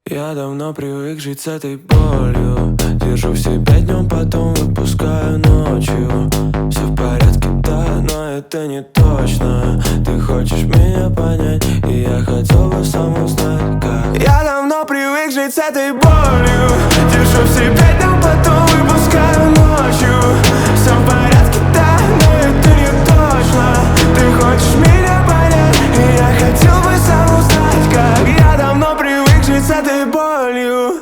Я давно привык жить с этой болью. Держу в себе днем, потом выпускаю ночью. Все в порядке, да, но это не точно. Ты хочешь меня понять, и я хотел бы сам узнать, как. Я давно привык жить с этой болью. Держу в себе днем, потом выпускаю ночью. Все в порядке, да, но это не точно. Ты хочешь меня понять, и я хотел бы сам узнать, как. Я давно привык жить с этой болью.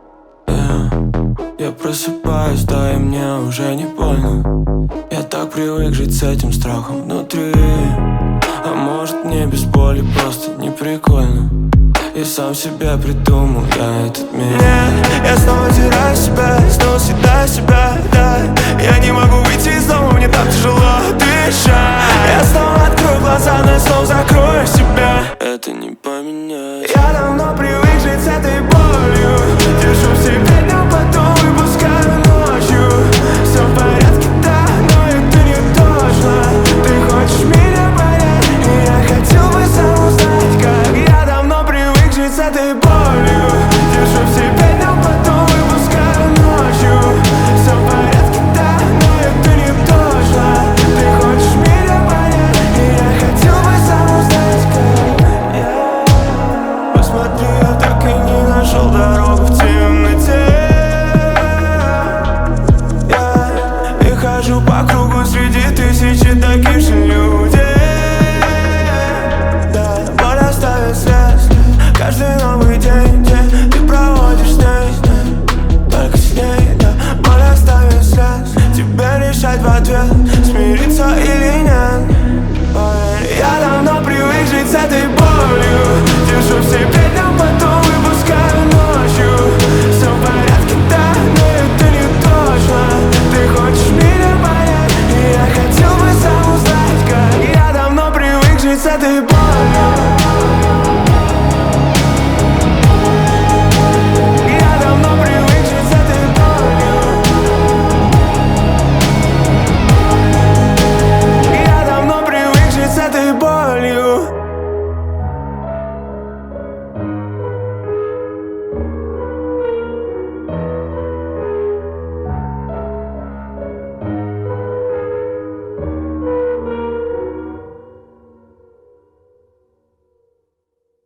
Я просыпаюсь, да, и мне уже не больно. Я так привык жить с этим страхом внутри. А может, мне без боли просто не прикольно. И сам себе придумал я этот мир. Нет, я снова теряю себя, снова съедаю себя, да. Я не могу выйти из дома, мне так тяжело дышать. Я снова открою глаза, но я снова закрою себя. Это не поменять. Я давно привык жить с этой болью. Держу в себе днем, потом выпускаю ночью. Все в порядке, да, но это не точно. Ты хочешь меня понять, и я хотел бы сам узнать, как. Я давно привык жить с этой болью. Держу в себе днем, потом выпускаю ночью. Все в порядке, да, но это не точно. Ты хочешь меня понять, и я хотел бы сам узнать, как. Посмотри, я так и не нашел дорогу в темноте. И хожу по кругу среди тысячи таких же людей. Да, боль оставит след. Каждый новый день ты проводишь с ней, только с ней, да. Боль оставит след. Тебе решать в ответ, смириться или нет. Поверь, я давно привык жить с этой болью. Держу в себе днем, потом выпускаю ночью. Все в порядке, да, но это не точно. Ты хочешь меня понять, и я хотел бы сам узнать, как. Я давно привык жить с этой болью.